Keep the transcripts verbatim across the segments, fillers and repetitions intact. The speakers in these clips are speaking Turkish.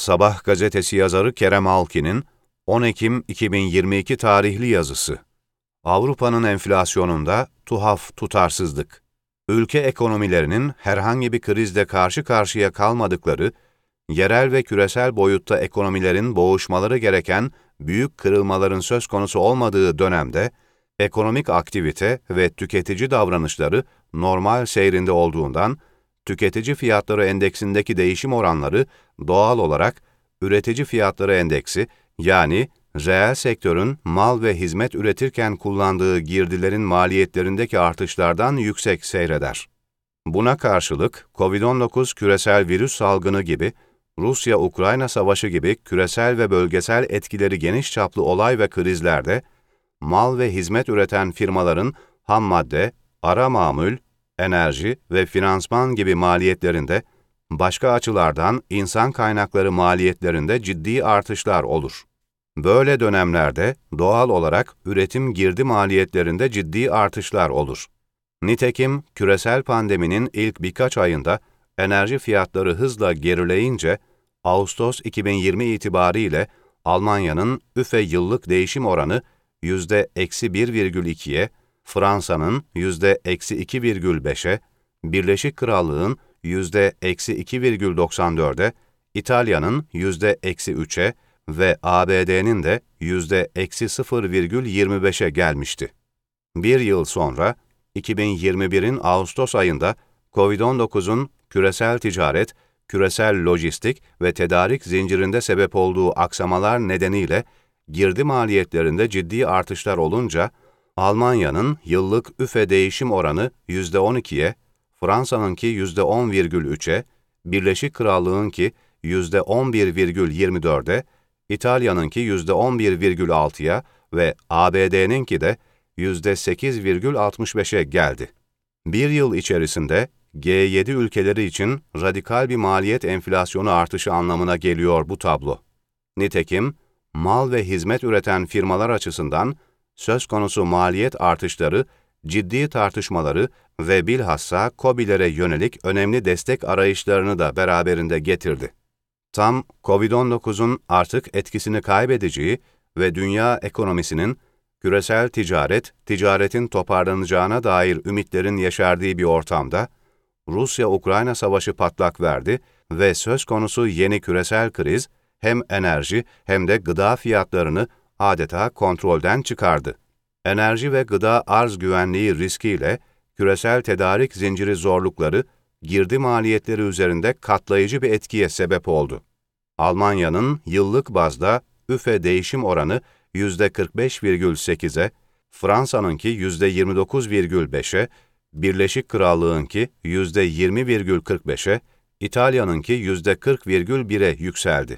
Sabah gazetesi yazarı Kerem Alkin'in on Ekim iki bin yirmi iki tarihli yazısı. Avrupa'nın enflasyonunda tuhaf tutarsızlık. Ülke ekonomilerinin herhangi bir krizle karşı karşıya kalmadıkları, yerel ve küresel boyutta ekonomilerin boğuşmaları gereken büyük kırılmaların söz konusu olmadığı dönemde, ekonomik aktivite ve tüketici davranışları normal seyrinde olduğundan, tüketici fiyatları endeksindeki değişim oranları doğal olarak üretici fiyatları endeksi, yani reel sektörün mal ve hizmet üretirken kullandığı girdilerin maliyetlerindeki artışlardan yüksek seyreder. Buna karşılık kovid on dokuz küresel virüs salgını gibi, Rusya-Ukrayna savaşı gibi küresel ve bölgesel etkileri geniş çaplı olay ve krizlerde, mal ve hizmet üreten firmaların ham madde, ara mamul, enerji ve finansman gibi maliyetlerinde, başka açılardan insan kaynakları maliyetlerinde ciddi artışlar olur. Böyle dönemlerde doğal olarak üretim girdi maliyetlerinde ciddi artışlar olur. Nitekim küresel pandeminin ilk birkaç ayında enerji fiyatları hızla gerileyince, Ağustos iki bin yirmi itibariyle Almanya'nın üfe yıllık değişim oranı yüzde eksi bir virgül ikiye, Fransa'nın yüzde eksi iki virgül beşe, Birleşik Krallığın yüzde eksi iki virgül doksan dörde, İtalya'nın yüzde eksi üçe ve A B D'nin de yüzde eksi sıfır virgül yirmi beşe gelmişti. Bir yıl sonra, iki bin yirmi birin Ağustos ayında kovid on dokuzun küresel ticaret, küresel lojistik ve tedarik zincirinde sebep olduğu aksamalar nedeniyle girdi maliyetlerinde ciddi artışlar olunca, Almanya'nın yıllık üfe değişim oranı yüzde on ikiye, Fransa'nınki yüzde on virgül üçe, Birleşik Krallığınki yüzde on bir virgül yirmi dörde, İtalya'nınki yüzde on bir virgül altıya ve A B D'ninki de yüzde sekiz virgül altmış beşe geldi. Bir yıl içerisinde G yedi ülkeleri için radikal bir maliyet enflasyonu artışı anlamına geliyor bu tablo. Nitekim, mal ve hizmet üreten firmalar açısından söz konusu maliyet artışları, ciddi tartışmaları ve bilhassa KOBİ'lere yönelik önemli destek arayışlarını da beraberinde getirdi. Tam kovid on dokuzun artık etkisini kaybedeceği ve dünya ekonomisinin, küresel ticaret, ticaretin toparlanacağına dair ümitlerin yeşerdiği bir ortamda, Rusya-Ukrayna savaşı patlak verdi ve söz konusu yeni küresel kriz, hem enerji hem de gıda fiyatlarını adeta kontrolden çıkardı. Enerji ve gıda arz güvenliği riskiyle küresel tedarik zinciri zorlukları, girdi maliyetleri üzerinde katlayıcı bir etkiye sebep oldu. Almanya'nın yıllık bazda üfe değişim oranı yüzde kırk beş virgül sekize, Fransa'nınki yüzde yirmi dokuz virgül beşe, Birleşik Krallığınki yüzde yirmi virgül kırk beşe, İtalya'nınki yüzde kırk virgül bire yükseldi.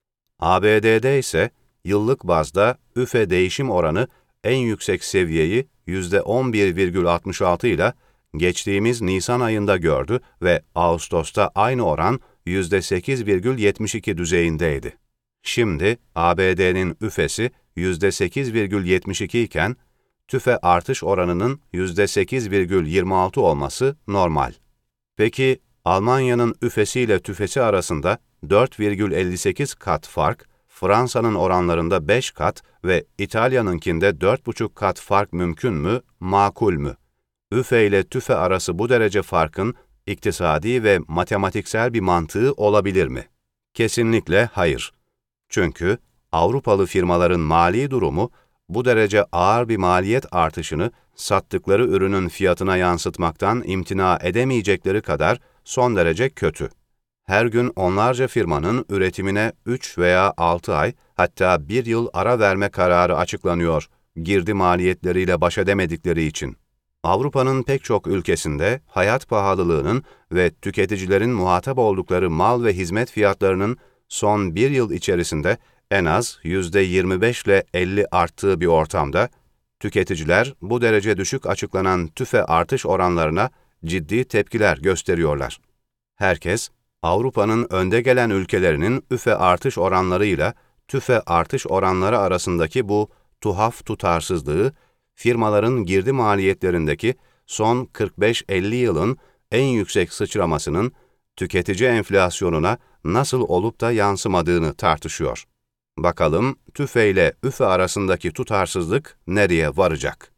A B D'de ise yıllık bazda üfe değişim oranı en yüksek seviyeyi yüzde on bir virgül altmış altı ile geçtiğimiz Nisan ayında gördü ve Ağustos'ta aynı oran yüzde sekiz virgül yetmiş iki düzeyindeydi. Şimdi A B D'nin üfesi yüzde sekiz virgül yetmiş iki iken, tüfe artış oranının yüzde sekiz virgül yirmi altı olması normal. Peki Almanya'nın üfesiyle tüfesi arasında dört virgül elli sekiz kat fark, Fransa'nın oranlarında beş kat ve İtalya'nınkinde dört buçuk kat fark mümkün mü, makul mü? Üfe ile tüfe arası bu derece farkın iktisadi ve matematiksel bir mantığı olabilir mi? Kesinlikle hayır. Çünkü Avrupalı firmaların mali durumu, bu derece ağır bir maliyet artışını sattıkları ürünün fiyatına yansıtmaktan imtina edemeyecekleri kadar son derece kötü. Her gün onlarca firmanın üretimine üç veya altı ay, hatta bir yıl ara verme kararı açıklanıyor, girdi maliyetleriyle baş edemedikleri için. Avrupa'nın pek çok ülkesinde hayat pahalılığının ve tüketicilerin muhatap oldukları mal ve hizmet fiyatlarının son bir yıl içerisinde en az yüzde yirmi beş ile elli arttığı bir ortamda, tüketiciler bu derece düşük açıklanan tüfe artış oranlarına ciddi tepkiler gösteriyorlar. Herkes, Avrupa'nın önde gelen ülkelerinin üfe artış oranlarıyla tüfe artış oranları arasındaki bu tuhaf tutarsızlığı, firmaların girdi maliyetlerindeki son kırk beş elli yılın en yüksek sıçramasının tüketici enflasyonuna nasıl olup da yansımadığını tartışıyor. Bakalım tüfe ile üfe arasındaki tutarsızlık nereye varacak?